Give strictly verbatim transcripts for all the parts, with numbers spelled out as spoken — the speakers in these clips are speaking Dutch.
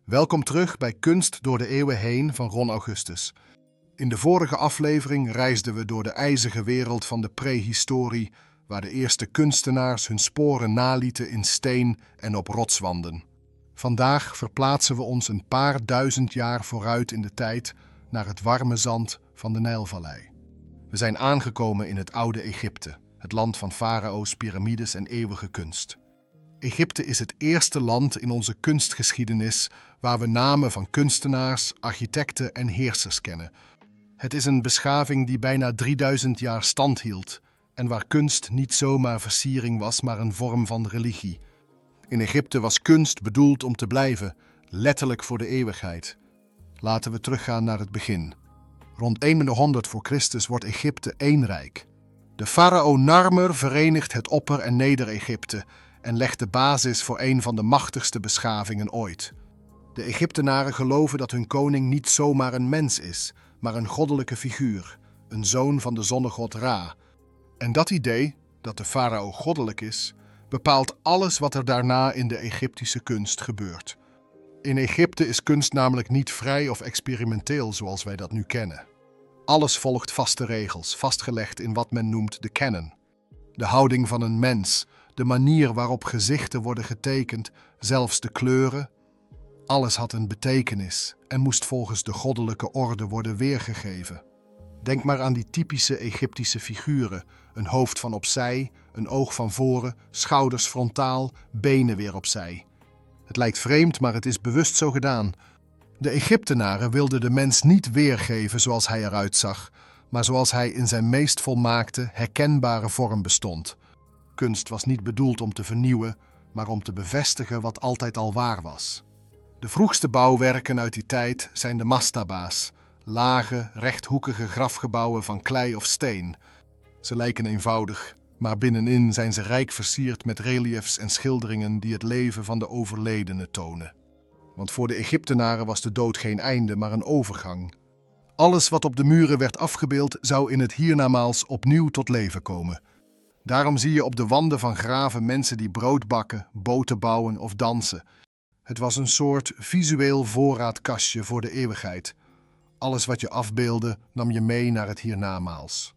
Welkom terug bij Kunst door de eeuwen heen van Ron Augustus. In de vorige aflevering reisden we door de ijzige wereld van de prehistorie, waar de eerste kunstenaars hun sporen nalieten in steen en op rotswanden. Vandaag verplaatsen we ons een paar duizend jaar vooruit in de tijd naar het warme zand van de Nijlvallei. We zijn aangekomen in het oude Egypte, het land van farao's, piramides en eeuwige kunst. Egypte is het eerste land in onze kunstgeschiedenis waar we namen van kunstenaars, architecten en heersers kennen. Het is een beschaving die bijna drieduizend jaar stand hield en waar kunst niet zomaar versiering was, maar een vorm van religie. In Egypte was kunst bedoeld om te blijven, letterlijk voor de eeuwigheid. Laten we teruggaan naar het begin. Rond honderd voor Christus wordt Egypte één rijk. De farao Narmer verenigt het Opper- en Neder-Egypte en legt de basis voor een van de machtigste beschavingen ooit. De Egyptenaren geloven dat hun koning niet zomaar een mens is, maar een goddelijke figuur, een zoon van de zonnegod Ra. En dat idee, dat de farao goddelijk is, bepaalt alles wat er daarna in de Egyptische kunst gebeurt. In Egypte is kunst namelijk niet vrij of experimenteel zoals wij dat nu kennen. Alles volgt vaste regels, vastgelegd in wat men noemt de canon. De houding van een mens, de manier waarop gezichten worden getekend, zelfs de kleuren. Alles had een betekenis en moest volgens de goddelijke orde worden weergegeven. Denk maar aan die typische Egyptische figuren. Een hoofd van opzij, een oog van voren, schouders frontaal, benen weer opzij. Het lijkt vreemd, maar het is bewust zo gedaan. De Egyptenaren wilden de mens niet weergeven zoals hij eruit zag, maar zoals hij in zijn meest volmaakte, herkenbare vorm bestond. Kunst was niet bedoeld om te vernieuwen, maar om te bevestigen wat altijd al waar was. De vroegste bouwwerken uit die tijd zijn de mastaba's, lage, rechthoekige grafgebouwen van klei of steen. Ze lijken eenvoudig, maar binnenin zijn ze rijk versierd met reliëfs en schilderingen die het leven van de overledene tonen. Want voor de Egyptenaren was de dood geen einde, maar een overgang. Alles wat op de muren werd afgebeeld zou in het hiernamaals opnieuw tot leven komen. Daarom zie je op de wanden van graven mensen die brood bakken, boten bouwen of dansen. Het was een soort visueel voorraadkastje voor de eeuwigheid. Alles wat je afbeeldde nam je mee naar het hiernamaals.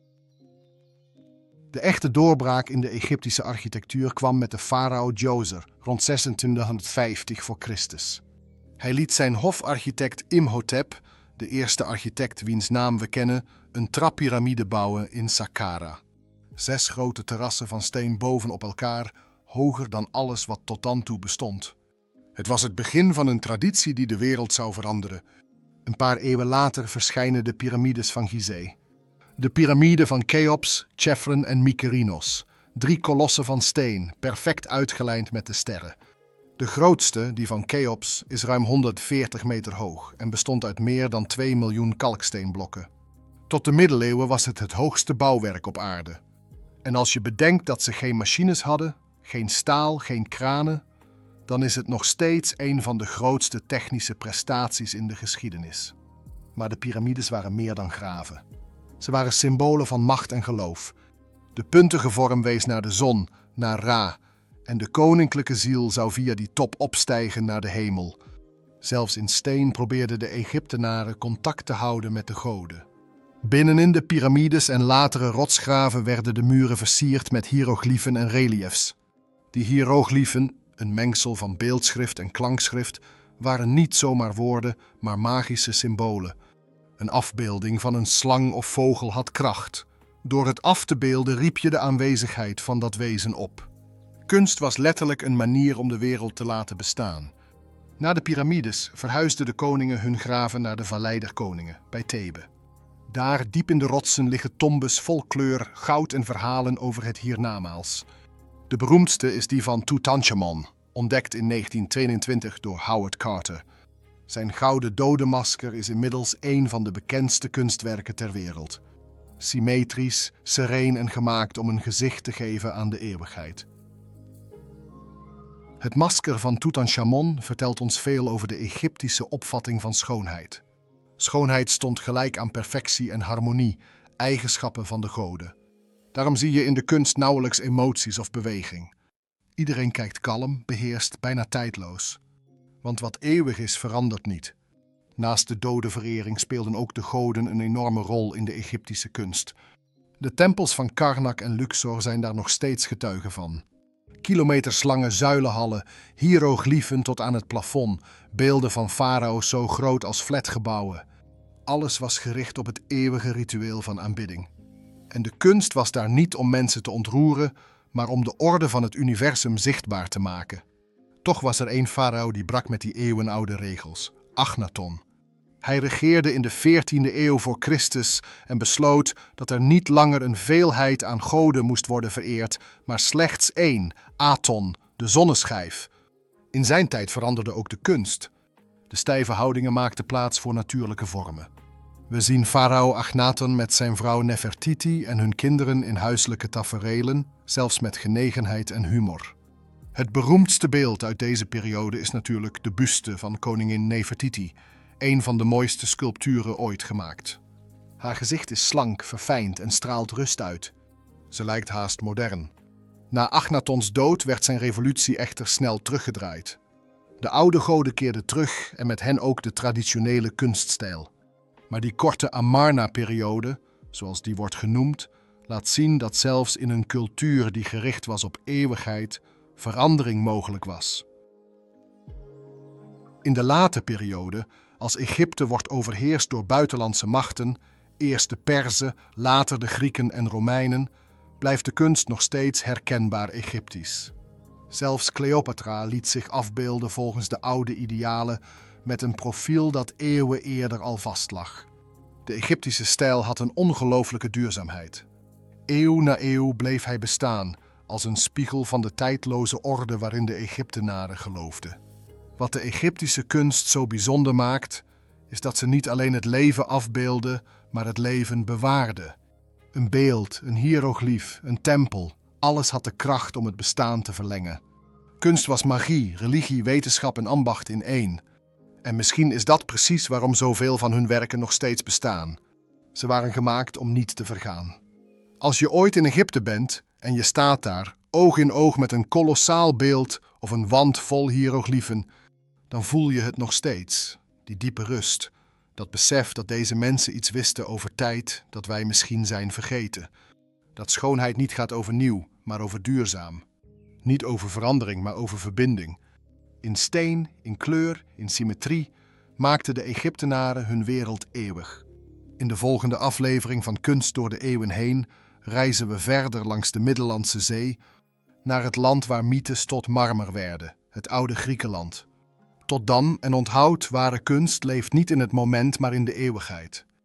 De echte doorbraak in de Egyptische architectuur kwam met de farao Djoser rond zesentwintighonderdvijftig voor Christus. Hij liet zijn hofarchitect Imhotep, de eerste architect wiens naam we kennen, een trappiramide bouwen in Saqqara. Zes grote terrassen van steen bovenop elkaar, hoger dan alles wat tot dan toe bestond. Het was het begin van een traditie die de wereld zou veranderen. Een paar eeuwen later verschijnen de piramides van Gizeh. De piramide van Cheops, Chephren en Mykerinos. Drie kolossen van steen, perfect uitgelijnd met de sterren. De grootste, die van Cheops, is ruim honderdveertig meter hoog en bestond uit meer dan twee miljoen kalksteenblokken. Tot de middeleeuwen was het het hoogste bouwwerk op aarde. En als je bedenkt dat ze geen machines hadden, geen staal, geen kranen, dan is het nog steeds een van de grootste technische prestaties in de geschiedenis. Maar de piramides waren meer dan graven. Ze waren symbolen van macht en geloof. De puntige vorm wees naar de zon, naar Ra, en de koninklijke ziel zou via die top opstijgen naar de hemel. Zelfs in steen probeerden de Egyptenaren contact te houden met de goden. Binnenin de piramides en latere rotsgraven werden de muren versierd met hiërogliefen en reliëfs. Die hiërogliefen, een mengsel van beeldschrift en klankschrift, waren niet zomaar woorden, maar magische symbolen. Een afbeelding van een slang of vogel had kracht. Door het af te beelden riep je de aanwezigheid van dat wezen op. Kunst was letterlijk een manier om de wereld te laten bestaan. Na de piramides verhuisden de koningen hun graven naar de Vallei der Koningen, bij Thebe. Daar, diep in de rotsen, liggen tombes vol kleur, goud en verhalen over het hiernamaals. De beroemdste is die van Tutankhamon, ontdekt in negentien tweeëntwintig door Howard Carter. Zijn gouden dodenmasker is inmiddels een van de bekendste kunstwerken ter wereld. Symmetrisch, sereen en gemaakt om een gezicht te geven aan de eeuwigheid. Het masker van Tutankhamon vertelt ons veel over de Egyptische opvatting van schoonheid. Schoonheid stond gelijk aan perfectie en harmonie, eigenschappen van de goden. Daarom zie je in de kunst nauwelijks emoties of beweging. Iedereen kijkt kalm, beheerst, bijna tijdloos. Want wat eeuwig is, verandert niet. Naast de dodenverering speelden ook de goden een enorme rol in de Egyptische kunst. De tempels van Karnak en Luxor zijn daar nog steeds getuigen van. Kilometerslange zuilenhallen, hiërogliefen tot aan het plafond, beelden van farao's zo groot als flatgebouwen. Alles was gericht op het eeuwige ritueel van aanbidding. En de kunst was daar niet om mensen te ontroeren, maar om de orde van het universum zichtbaar te maken. Toch was er één farao die brak met die eeuwenoude regels, Akhenaton. Hij regeerde in de veertiende eeuw voor Christus en besloot dat er niet langer een veelheid aan goden moest worden vereerd, maar slechts één, Aton, de zonneschijf. In zijn tijd veranderde ook de kunst. De stijve houdingen maakten plaats voor natuurlijke vormen. We zien farao Akhenaton met zijn vrouw Nefertiti en hun kinderen in huiselijke taferelen, zelfs met genegenheid en humor. Het beroemdste beeld uit deze periode is natuurlijk de buste van koningin Nefertiti, een van de mooiste sculpturen ooit gemaakt. Haar gezicht is slank, verfijnd en straalt rust uit. Ze lijkt haast modern. Na Akhenatons dood werd zijn revolutie echter snel teruggedraaid. De oude goden keerden terug en met hen ook de traditionele kunststijl. Maar die korte Amarna-periode, zoals die wordt genoemd, laat zien dat zelfs in een cultuur die gericht was op eeuwigheid, verandering mogelijk was. In de late periode, als Egypte wordt overheerst door buitenlandse machten, eerst de Perzen, later de Grieken en Romeinen, blijft de kunst nog steeds herkenbaar Egyptisch. Zelfs Cleopatra liet zich afbeelden volgens de oude idealen met een profiel dat eeuwen eerder al vastlag. De Egyptische stijl had een ongelooflijke duurzaamheid. Eeuw na eeuw bleef hij bestaan als een spiegel van de tijdloze orde waarin de Egyptenaren geloofden. Wat de Egyptische kunst zo bijzonder maakt, is dat ze niet alleen het leven afbeelden, maar het leven bewaarden. Een beeld, een hiëroglief, een tempel, alles had de kracht om het bestaan te verlengen. Kunst was magie, religie, wetenschap en ambacht in één. En misschien is dat precies waarom zoveel van hun werken nog steeds bestaan. Ze waren gemaakt om niet te vergaan. Als je ooit in Egypte bent en je staat daar, oog in oog met een kolossaal beeld of een wand vol hiërogliefen, dan voel je het nog steeds, die diepe rust, dat besef dat deze mensen iets wisten over tijd dat wij misschien zijn vergeten. Dat schoonheid niet gaat over nieuw, maar over duurzaam. Niet over verandering, maar over verbinding. In steen, in kleur, in symmetrie maakten de Egyptenaren hun wereld eeuwig. In de volgende aflevering van Kunst door de eeuwen heen reizen we verder langs de Middellandse Zee naar het land waar mythes tot marmer werden, het oude Griekenland. Tot dan, en onthoud, ware kunst leeft niet in het moment, maar in de eeuwigheid.